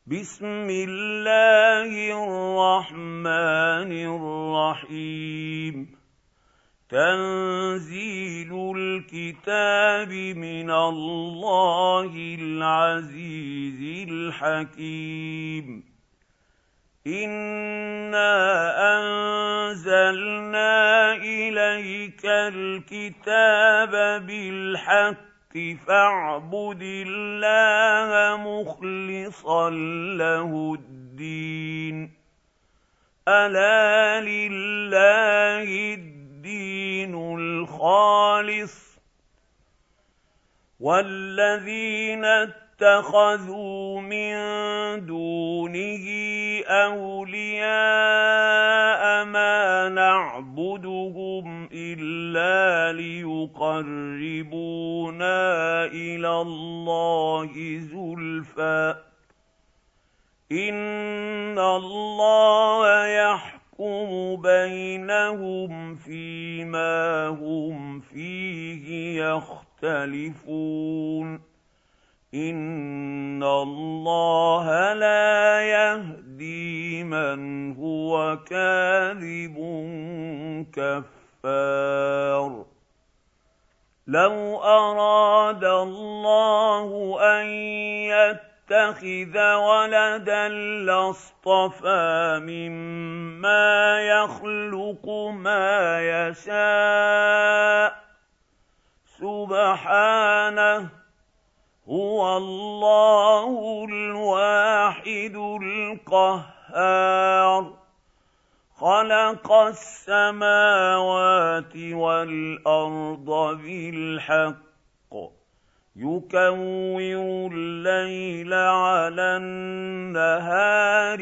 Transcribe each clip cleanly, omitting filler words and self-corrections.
بسم الله الرحمن الرحيم تنزيل الكتاب من الله العزيز الحكيم إنا أنزلنا إليك الكتاب بالحق فاعبد الله مخلصا له الدين ألا لله الدين الخالص والذين اتخذوا من دونه أولياء ما نعبدهم إلا ليقربونا إلى الله زلفى إن الله يحكم بينهم فيما هم فيه يختلفون إن الله لا يهدي من هو كاذب كفار لو أراد الله أن يتخذ ولدا لاصطفى مما يخلق ما يشاء سبحانه هو الله الواحد القهار خلق السماوات والأرض بالحق يكور الليل على النهار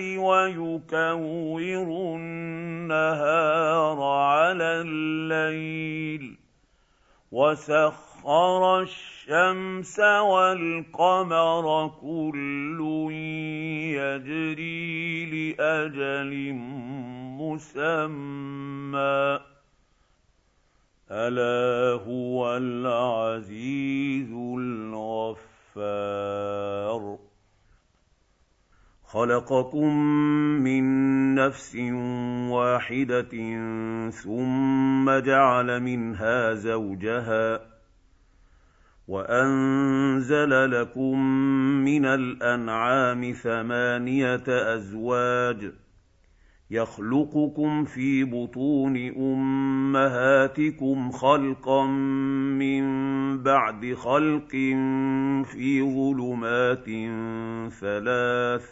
ويكور النهار على الليل وسخر الشمس والقمر كل يجري لأجل مسمى ألا هو العزيز الغفار خلقكم من نفس واحدة ثم جعل منها زوجها وأنزل لكم من الأنعام 8 أزواج يخلقكم في بطون أمهاتكم خلقا من بعد خلق في ظلمات 3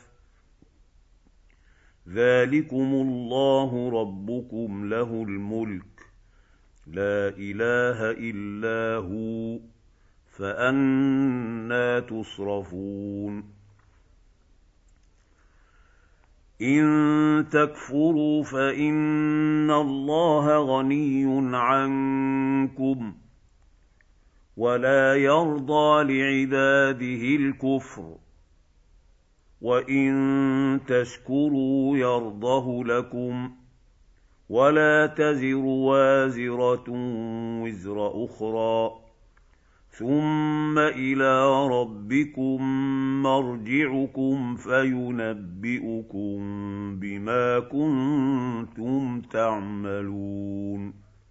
ذلكم الله ربكم له الملك لا إله إلا هو فأنى تصرفون إن تكفروا فإن الله غني عنكم ولا يرضى لعباده الكفر وإن تشكروا يرضه لكم ولا تزر وازرة وزر أخرى ثم إلى ربكم مرجعكم فينبئكم بما كنتم تعملون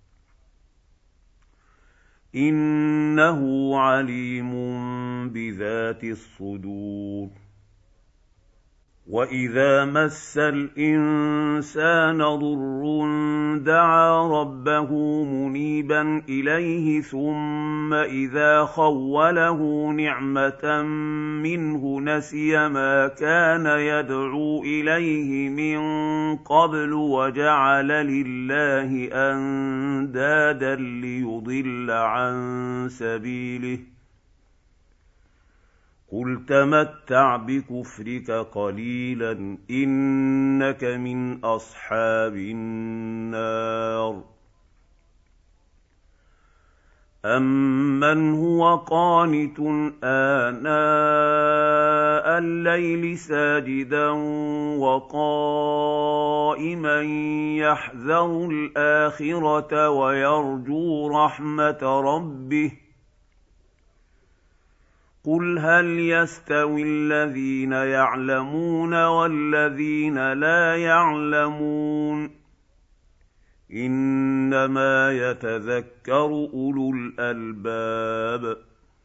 إنه عليم بذات الصدور وإذا مس الإنسان ضر دعا ربه منيبا إليه ثم إذا خوله نعمة منه نسي ما كان يدعو إليه من قبل وجعل لله أندادا ليضل عن سبيله قل تمتع بكفرك قليلا إنك من أصحاب النار أمن هو قانت آناء الليل ساجدا وقائما يحذر الآخرة ويرجو رحمة ربه قُلْ هَلْ يَسْتَوِي الَّذِينَ يَعْلَمُونَ وَالَّذِينَ لَا يَعْلَمُونَ إِنَّمَا يَتَذَكَّرُ أُولُو الْأَلْبَابِ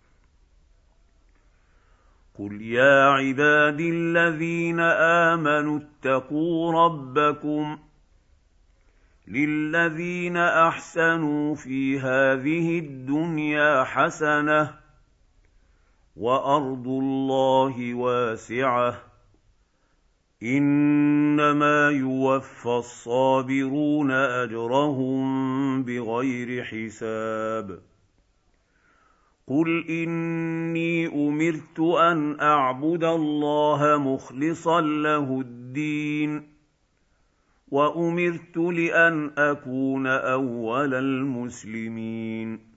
قُلْ يَا عِبَادِي الَّذِينَ آمَنُوا اتَّقُوا رَبَّكُمْ لِلَّذِينَ أَحْسَنُوا فِي هَٰذِهِ الدُّنْيَا حَسَنَةٌ وَأَرْضُ اللَّهِ وَاسِعَةٌ إِنَّمَا يُوَفَّى الصَّابِرُونَ أَجْرَهُم بِغَيْرِ حِسَابٍ قُلْ إِنِّي أُمِرْتُ أَنْ أَعْبُدَ اللَّهَ مُخْلِصًا لَّهُ الدِّينَ وَأُمِرْتُ لِأَنْ أَكُونَ أَوَّلَ الْمُسْلِمِينَ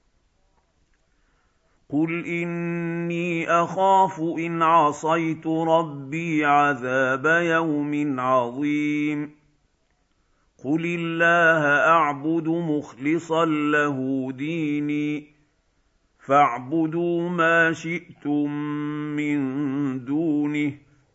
قُلْ إِنِّي أَخَافُ إِنْ عَصَيْتُ رَبِّي عَذَابَ يَوْمٍ عَظِيمٍ قُلِ اللَّهَ أَعْبُدُ مُخْلِصًا لَّهُ دِينِي فَاعْبُدُوا مَا شِئْتُم مِّن دُونِهِ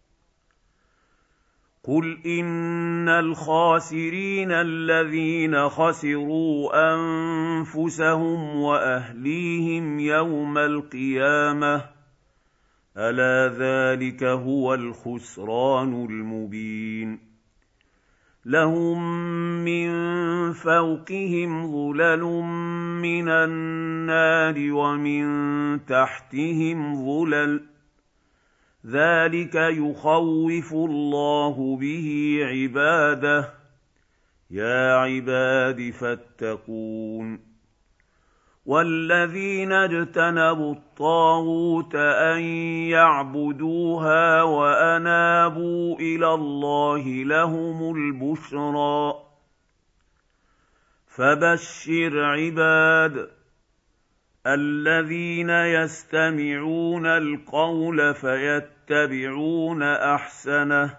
قُلْ إِنَّ الْخَاسِرِينَ الَّذِينَ خَسِرُوا أَنفُسَهُمْ وَأَهْلِيهِمْ يَوْمَ الْقِيَامَةِ أَلَا ذَٰلِكَ هُوَ الْخُسْرَانُ الْمُبِينُ لَهُم مِّن فَوْقِهِمْ ظُلَلٌ مِّنَ النَّارِ وَمِن تَحْتِهِمْ ظُلَلٌ ذَٰلِكَ يُخَوِّفُ اللَّهُ بِهِ عِبَادَهُ يَا عِبَادِ فَاتَّقُونِ وَالَّذِينَ اجْتَنَبُوا الطَّاغُوتَ أَن يَعْبُدُوهَا وَأَنَابُوا إِلَى اللَّهِ لَهُمُ الْبُشْرَىٰ فَبَشِّرْ عِبَادِ الَّذِينَ يَسْتَمِعُونَ الْقَوْلَ فَيَتَّبِعُونَ أَحْسَنَهُ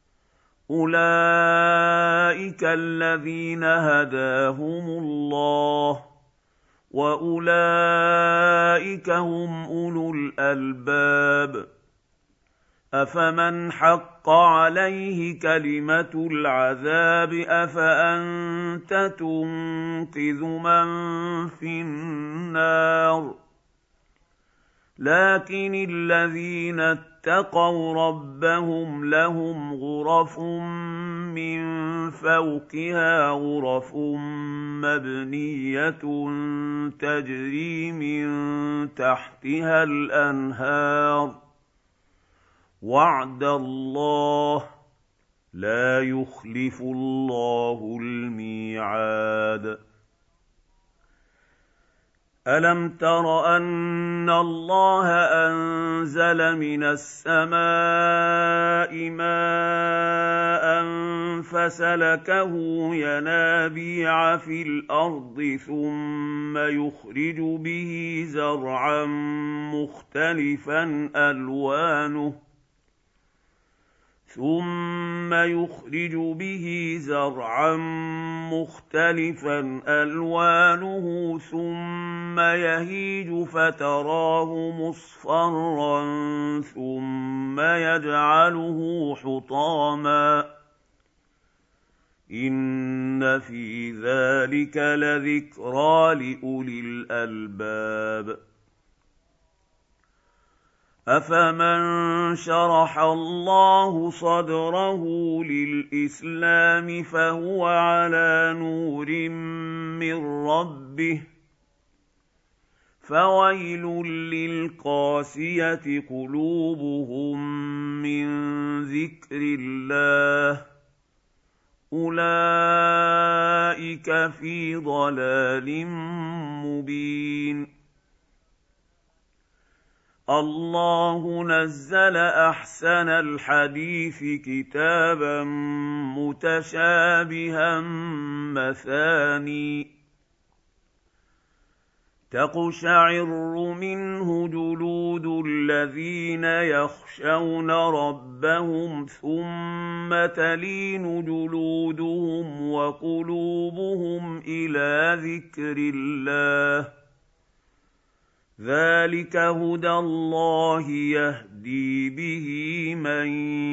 أُولَٰئِكَ الَّذِينَ هَدَاهُمُ اللَّهُ وَأُولَٰئِكَ هُمْ أُولُو الْأَلْبَابِ أَفَمَنْ حَقَّ عَلَيْهِ كَلِمَةُ الْعَذَابِ أَفَأَنتَ تُنقِذُ مَن فِي النَّارِ لَٰكِنِ الَّذِينَ اتَّقَوْا رَبَّهُمْ لَهُمْ غُرَفٌ مِّن فَوْقِهَا غُرَفٌ مَّبْنِيَّةٌ تَجْرِي مِن تَحْتِهَا الْأَنْهَارُ وَعْدَ اللَّهِ ۖ لَا يُخْلِفُ اللَّهُ الْمِيعَادَ أَلَمْ تَرَ أَنَّ اللَّهَ أَنزَلَ مِنَ السَّمَاءِ مَاءً فَسَلَكَهُ يَنَابِيعَ فِي الْأَرْضِ ثُمَّ يُخْرِجُ بِهِ زَرْعًا مُّخْتَلِفًا أَلْوَانُهُ ثُمَّ يَهِيجُ فَتَرَاهُ مُصْفَرًّا ثُمَّ يَجْعَلُهُ حُطَامًا ۚ إِنَّ فِي ذَٰلِكَ لَذِكْرَىٰ لِأُولِي الْأَلْبَابِ أَفَمَن شَرَحَ اللَّهُ صَدْرَهُ لِلْإِسْلَامِ فَهُوَ عَلَىٰ نُورٍ مِّن رَّبِّهِ فَوَيْلٌ لِّلْقَاسِيَةِ قُلُوبُهُم مِّن ذِكْرِ اللَّهِ ۚ أُولَٰئِكَ فِي ضَلَالٍ مُّبِينٍ اللَّهُ نَزَّلَ أَحْسَنَ الْحَدِيثِ كِتَابًا مُّتَشَابِهًا مَّثَانِيَ تَقْشَعِرُّ مِنْهُ جُلُودُ الَّذِينَ يَخْشَوْنَ رَبَّهُمْ ثُمَّ تَلِينُ جُلُودُهُمْ وَقُلُوبُهُمْ إِلَىٰ ذِكْرِ اللَّهِ ۚ ذلك هدى الله يهدي به من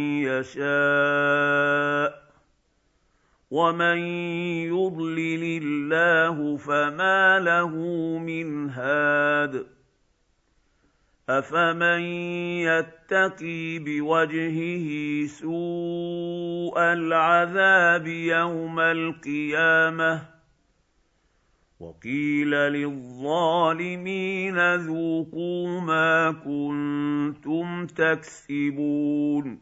يشاء ومن يضلل الله فما له من هاد أفمن يتقي بوجهه سوء العذاب يوم القيامة وقيل للظالمين ذوقوا ما كنتم تكسبون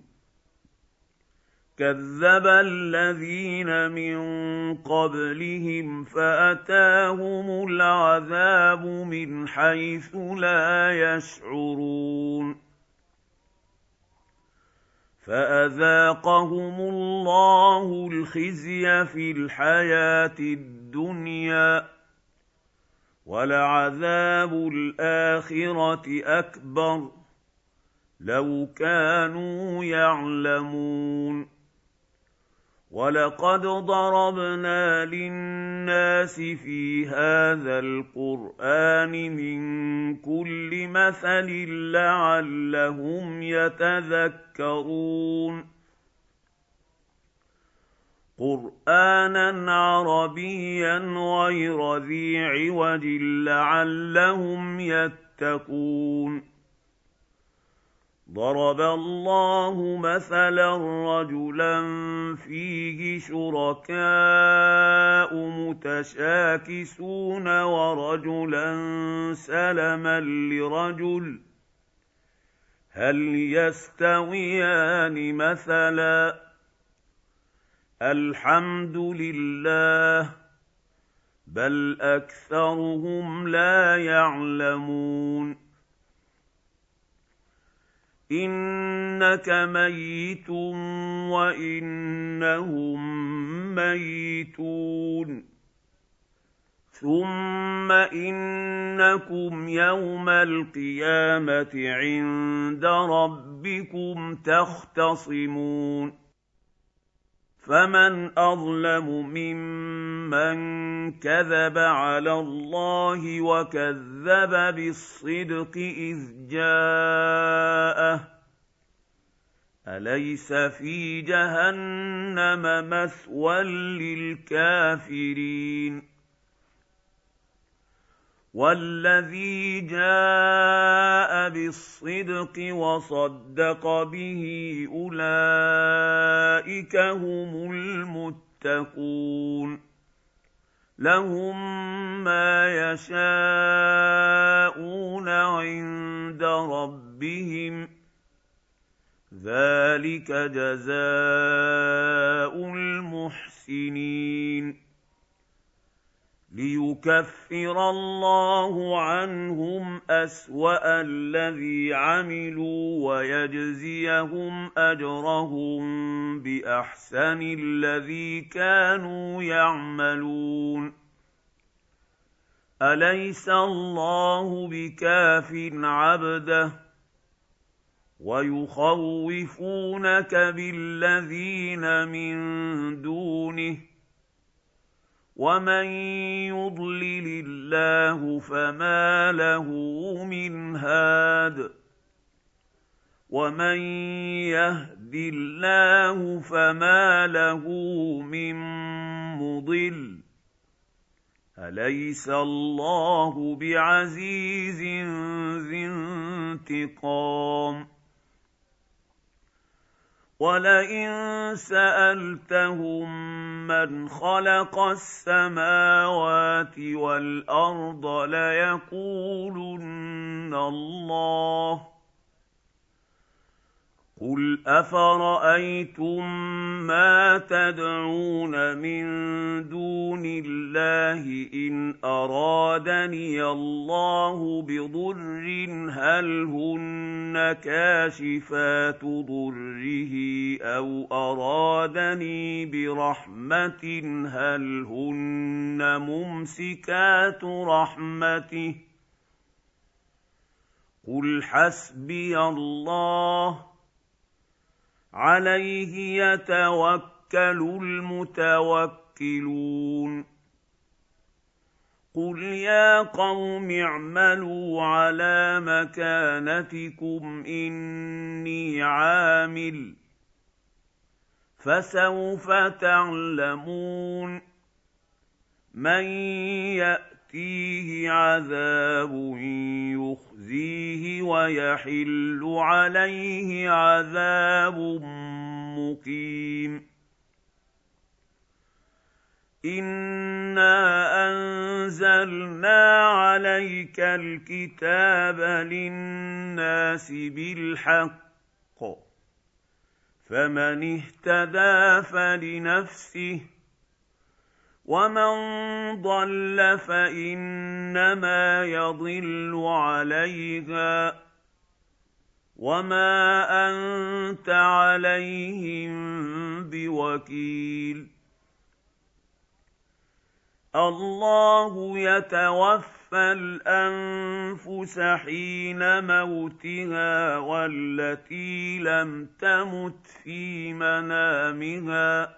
كذب الذين من قبلهم فأتاهم العذاب من حيث لا يشعرون فأذاقهم الله الخزي في الحياة الدنيا ولعذاب الآخرة أكبر لو كانوا يعلمون ولقد ضربنا للناس في هذا القرآن من كل مثل لعلهم يتذكرون قرآنا عربيا غير ذي عوج لعلهم يتقون ضرب الله مثلا رجلا فيه شركاء متشاكسون ورجلا سلما لرجل هل يستويان مثلا الحمد لله بل أكثرهم لا يعلمون إنك ميت وإنهم ميتون ثم إنكم يوم القيامة عند ربكم تختصمون فمن أظلم ممن كذب على الله وكذب بالصدق إذ جاءه أليس في جهنم مثوى للكافرين والذي جاء بالصدق وصدق به أولئك هم المتقون لهم ما يشاءون عند ربهم ذلك جزاء المحسنين ليكفر الله عنهم أسوأ الذي عملوا ويجزيهم أجرهم بأحسن الذي كانوا يعملون أليس الله بكاف عبده ويخوفونك بالذين من دونه ومن يضلل الله فما له من هاد ومن يهد الله فما له من مضل أليس الله بعزيز ذي انتقام ولئن سألتهم من خلق السماوات والأرض ليقولن الله قل أفرأيتم ما تدعون من دون الله إن أرادني الله بضر هل هن كاشفات ضره أو أرادني برحمة هل هن ممسكات رحمته قل حسبي الله عليه يتوكل المتوكلون قُلْ يَا قَوْمِ اعْمَلُوا عَلَىٰ مَكَانَتِكُمْ إِنِّي عَامِلٌ ۖ فَسَوْفَ تَعْلَمُونَ مَن يَأْتِيهِ عَذَابٌ يُخْزِيهِ وَيَحِلُّ عَلَيْهِ عَذَابٌ مُّقِيمٌ إِنَّا أَنزَلْنَا عَلَيْكَ الْكِتَابَ لِلنَّاسِ بِالْحَقِّ ۖ فَمَنِ اهْتَدَىٰ فَلِنَفْسِهِ وَمَن ضَلَّ فَإِنَّمَا يَضِلُّ عَلَيْهَا ۖ وَمَا أَنتَ عَلَيْهِم بِوَكِيلٍ اللَّهُ يَتَوَفَّى الْأَنفُسَ حِينَ مَوْتِهَا وَالَّتِي لَمْ تَمُتْ فِي مَنَامِهَا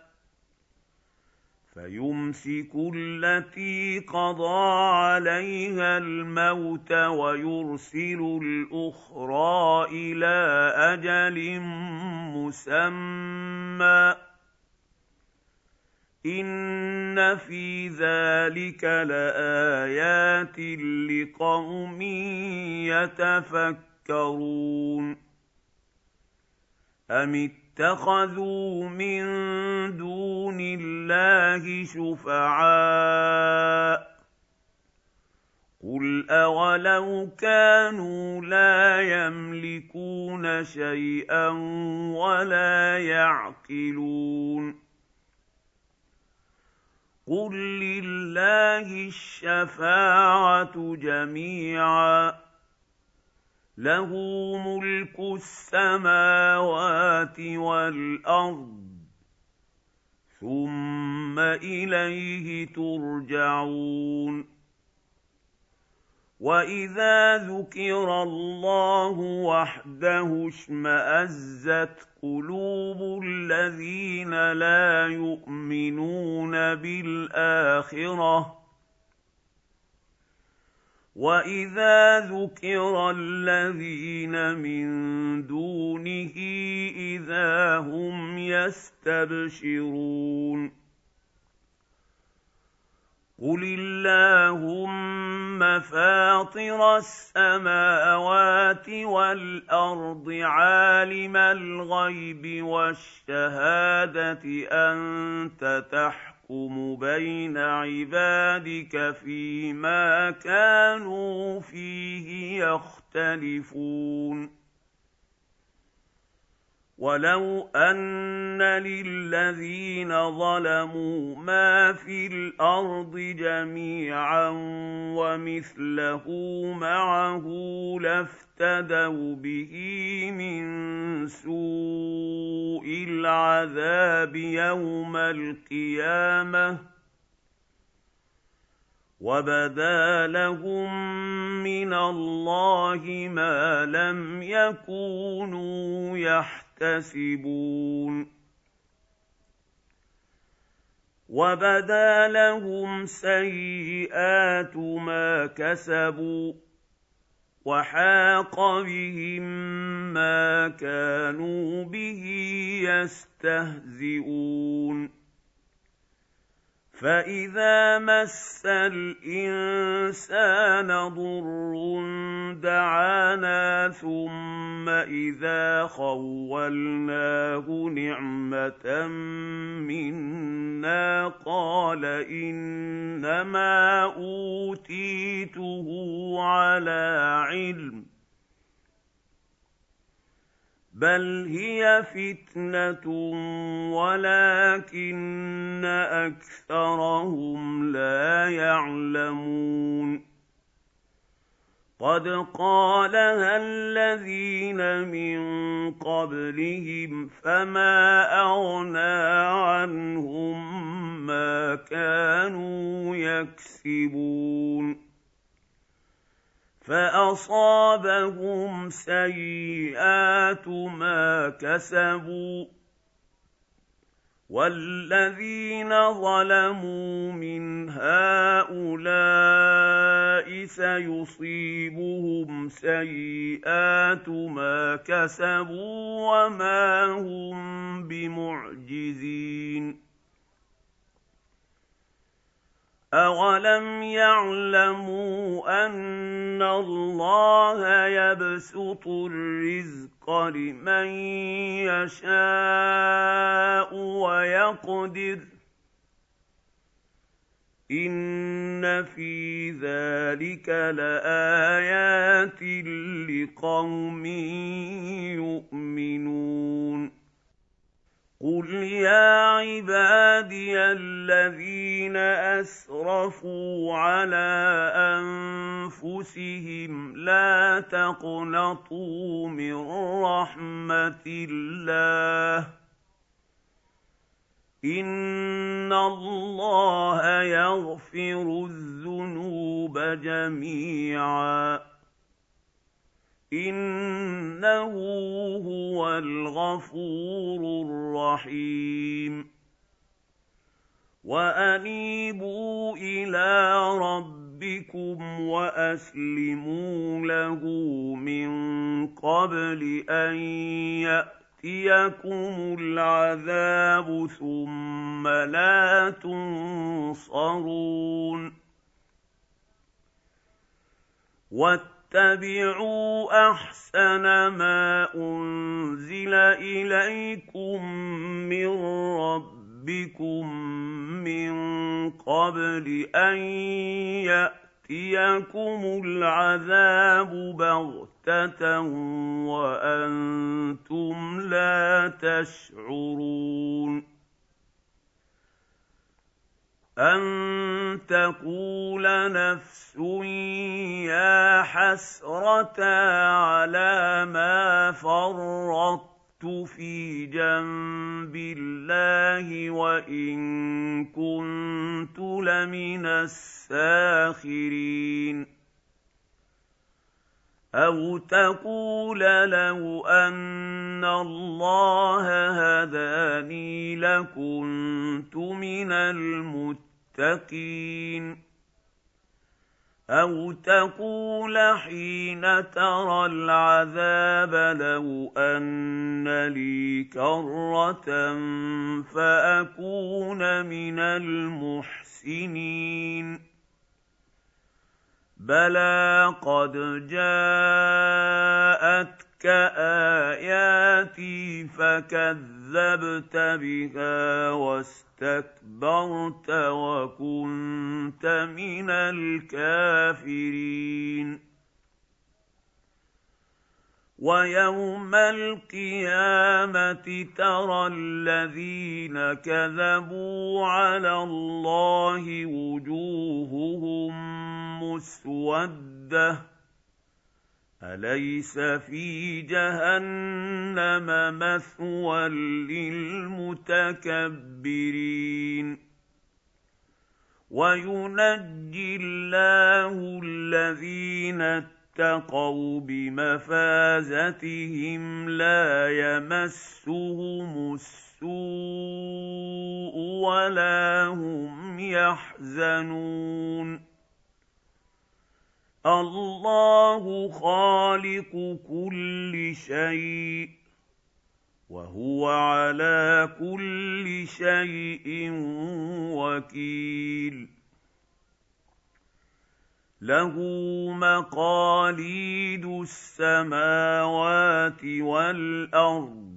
فَيُمْسِكُ الَّتِي قَضَىٰ عَلَيْهَا الْمَوْتَ وَيُرْسِلُ الْأُخْرَىٰ إِلَىٰ أَجَلٍ مُّسَمًّى ۚ إِنَّ فِي ذَٰلِكَ لَآيَاتٍ لِّقَوْمٍ يَتَفَكَّرُونَ أَمِ اتَّخَذُوا مِن دُونِ اللَّهِ شُفَعَاءَ ۚ قُلْ أَوَلَوْ كَانُوا لَا يَمْلِكُونَ شَيْئًا وَلَا يَعْقِلُونَ قُل لِّلَّهِ الشَّفَاعَةُ جَمِيعًا ۖ لَّهُ مُلْكُ السَّمَاوَاتِ وَالْأَرْضِ ۖ ثُمَّ إِلَيْهِ تُرْجَعُونَ وَإِذَا ذُكِرَ اللَّهُ وَحْدَهُ اشْمَأَزَّتْ قُلُوبُ الَّذِينَ لَا يُؤْمِنُونَ بِالْآخِرَةِ ۖ وَإِذَا ذُكِرَ الَّذِينَ مِن دُونِهِ إِذَا هُمْ يَسْتَبْشِرُونَ قُلِ اللَّهُمَّ فَاطِرَ السَّمَاوَاتِ وَالْأَرْضِ عَالِمَ الْغَيْبِ وَالشَّهَادَةِ أَنتَ تَحْكُمُ بَيْنَ عِبَادِكَ فِيمَا كَانُوا فِيهِ يَخْتَلِفُونَ وَلَوْ أَنَّ لِلَّذِينَ ظَلَمُوا مَا فِي الْأَرْضِ جَمِيعًا وَمِثْلَهُ مَعَهُ لَافْتَدَوْا بِهِ مِن سُوءِ الْعَذَابِ يَوْمَ الْقِيَامَةِ ۖ وَبَدَا لَهُم مِّنَ اللَّهِ مَا لَمْ يَكُونُوا يَحْتَسِبُونَ وَبَدَا لَهُمْ سَيِّئَاتُ مَا كَسَبُوا وَحَاقَ بِهِم مَّا كَانُوا بِهِ يَسْتَهْزِئُونَ فَإِذَا مَسَّ الْإِنسَانَ ضُرٌّ دَعَانَا ثُمَّ إِذَا خَوَّلْنَاهُ نِعْمَةً مِّنَّا قَالَ إِنَّمَا أُوتِيتُهُ عَلَىٰ عِلْمٍ ۚ بَلْ هِيَ فِتْنَةٌ وَلَٰكِنَّ أَكْثَرَهُمْ لَا يَعْلَمُونَ قَدْ قَالَهَا الَّذِينَ مِن قَبْلِهِمْ فَمَا أَغْنَىٰ عَنْهُم مَّا كَانُوا يَكْسِبُونَ فَأَصَابَهُمْ سَيِّئَاتُ مَا كَسَبُوا وَالَّذِينَ ظَلَمُوا مِنْ هَٰؤُلَاءِ سَيُصِيبُهُمْ سَيِّئَاتُ مَا كَسَبُوا وَمَا هُم بِمُعْجِزِينَ أَوَلَمْ يَعْلَمُوا أَنَّ اللَّهَ يَبْسُطُ الرِّزْقَ لِمَن يَشَاءُ وَيَقْدِرُ ۚ إِنَّ فِي ذَٰلِكَ لَآيَاتٍ لِّقَوْمٍ يُؤْمِنُونَ قُلْ يَا عِبَادِيَ الَّذِينَ أَسْرَفُوا عَلَىٰ أَنفُسِهِمْ لَا تَقْنَطُوا مِن رَّحْمَةِ اللَّهِ ۚ إِنَّ اللَّهَ يَغْفِرُ الذُّنُوبَ جَمِيعًا ۚ إِنَّهُ هُوَ الْغَفُورُ الرَّحِيمُ وَأَنِيبُوا إِلَىٰ رَبِّكُمْ وَأَسْلِمُوا لَهُ مِن قَبْلِ أَن يَأْتِيَكُمُ الْعَذَابُ ثُمَّ لَا تُنصَرُونَ وَاتَّبِعُوا أَحْسَنَ مَا أُنزِلَ إِلَيْكُم مِّن رَّبِّكُم مِّن قَبْلِ أَن يَأْتِيَكُمُ الْعَذَابُ بَغْتَةً وَأَنتُمْ لَا تَشْعُرُونَ أَن تَقُولَ نَفْسٌ يَا حَسْرَتَا عَلَىٰ مَا فَرَّطتُ فِي جَنبِ اللَّهِ وَإِن كُنتُ لَمِنَ السَّاخِرِينَ أَوْ تَقُولَ لَوْ أَنَّ اللَّهَ هَدَانِي لَكُنتُ مِنَ الْمُتَّقِينَ أَوْ تَقُولَ حِينَ تَرَى الْعَذَابَ لَوْ أَنَّ لِي كَرَّةً فَأَكُونَ مِنَ الْمُحْسِنِينَ بَلَىٰ قَدْ جَاءَتْكَ آيَاتِي فَكَذَّبْتَ بِهَا وَاسْتَكْبَرْتَ وَكُنتَ مِنَ الْكَافِرِينَ وَيَوْمَ الْقِيَامَةِ تَرَى الَّذِينَ كَذَبُوا عَلَى اللَّهِ وُجُوهُهُم مُّسْوَدَّةٌ ۚ أَلَيْسَ فِي جَهَنَّمَ مَثْوًى لِّلْمُتَكَبِّرِينَ وَيُنَجِّي اللَّهُ الَّذِينَ اتَّقَوْا بِمَفَازَتِهِمْ لَا يَمَسُّهُمُ السُّوءُ وَلَا هُمْ يَحْزَنُونَ اللَّهُ خَالِقُ كُلِّ شَيْءٍ وَهُوَ عَلَىٰ كُلِّ شَيْءٍ وَكِيلٌ لَهُ مَقَالِيدُ السَّمَاوَاتِ وَالْأَرْضِ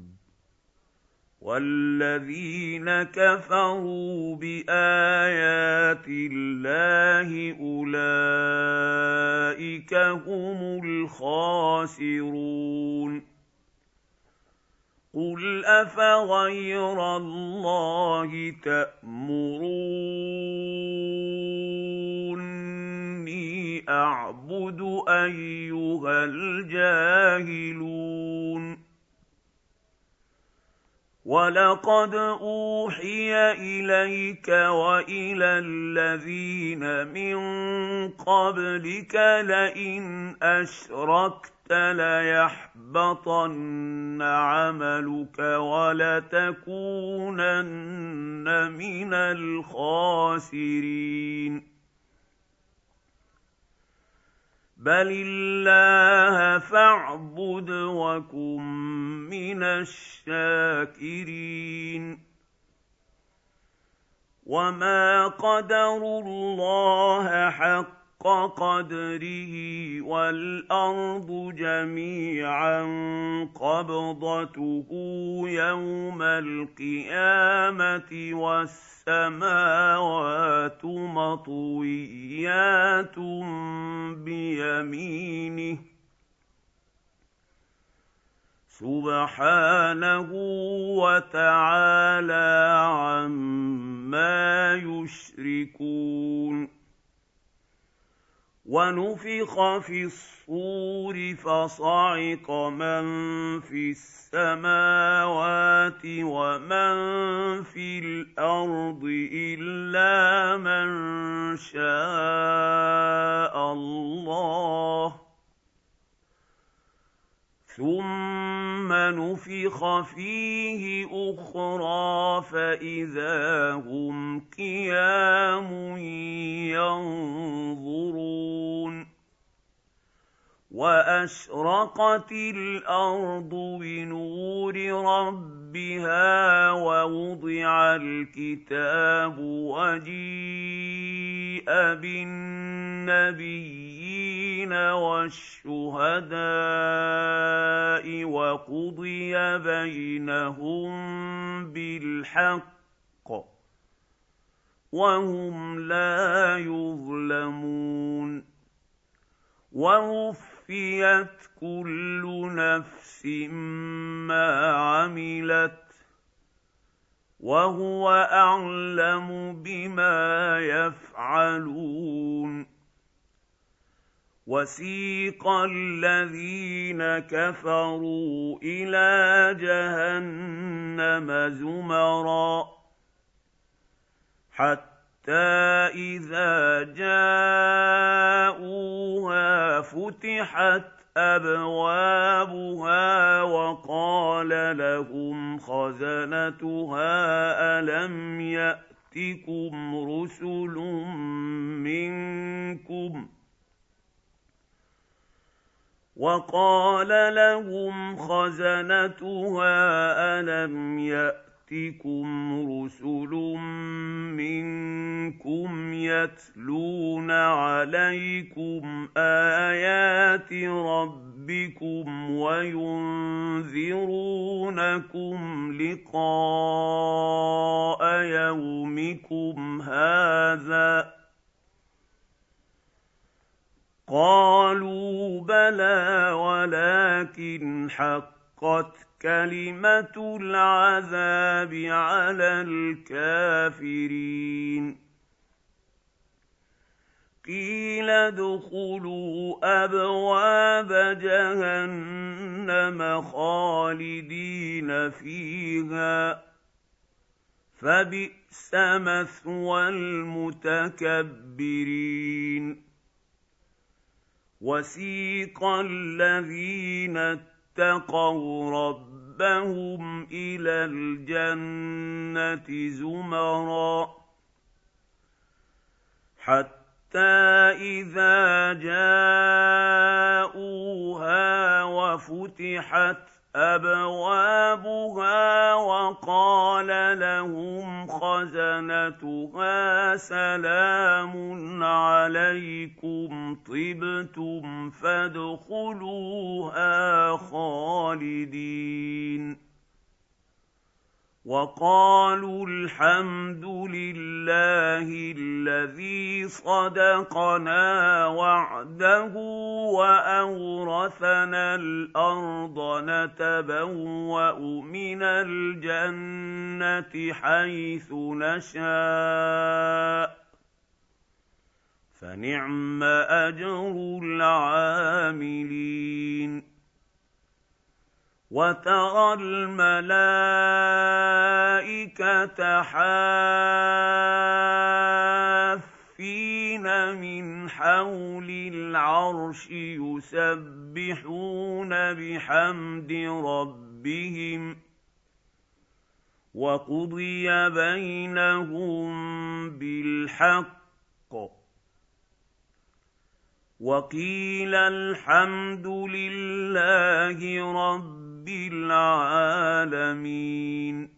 وَالَّذِينَ كَفَرُوا بِآيَاتِ اللَّهِ أُولَٰئِكَ هُمُ الْخَاسِرُونَ قُلْ أَفَغَيْرَ اللَّهِ تَأْمُرُونِّي أَعْبُدُ أَيُّهَا الْجَاهِلُونَ وَلَقَدْ أُوحِيَ إِلَيْكَ وَإِلَى الَّذِينَ مِن قَبْلِكَ لَئِنْ أَشْرَكْتَ ليحبطن عملك ولتكونن من الخاسرين بل الله فاعبد وكن من الشاكرين وما قدروا الله حق قدره والأرض جميعا قبضته يوم القيامة والسماوات مطويات بيمينه سبحانه وتعالى عما يشركون ونفخ في الصور فصعق من في السماوات ومن في الأرض إلا من شاء الله ثم نفخ فيه أخرى فإذا هم قيام ينظرون وأشرقت الأرض بنور ربها ووضع الكتاب وجيء بالنبيين والشهداء وقضي بينهم بالحق وهم لا يظلمون ووفيت كل نفس ما عملت وهو أعلم بما يفعلون وسيق الذين كفروا إلى جهنم زمرا حتى إذا جاءوها فتحت أبوابها وقال لهم خزنتها ألم يأتكم رسل منكم يتلون عليكم آيات ربكم وينذرونكم لقاء يومكم هذا قالوا بلى ولكن حقت كلمة العذاب على الكافرين قيل ادخلوا أبواب جهنم خالدين فيها فبئس مثوى المتكبرين وسيق الذين اتقوا ربهم إلى الجنة زمرا حتى إذا جاءوها وفتحت أبوابها وقال لهم خزنتها سلام عليكم طبتم فادخلوها خالدين وقالوا الحمد لله الذي صدقنا وعده وأورثنا الأرض نتبوأ من الجنة حيث نشاء فنعم أجر العاملين وترى الملائكة حافين من حفظ حول العرش يسبحون بحمد ربهم وقضي بينهم بالحق وقيل الحمد لله رب العالمين.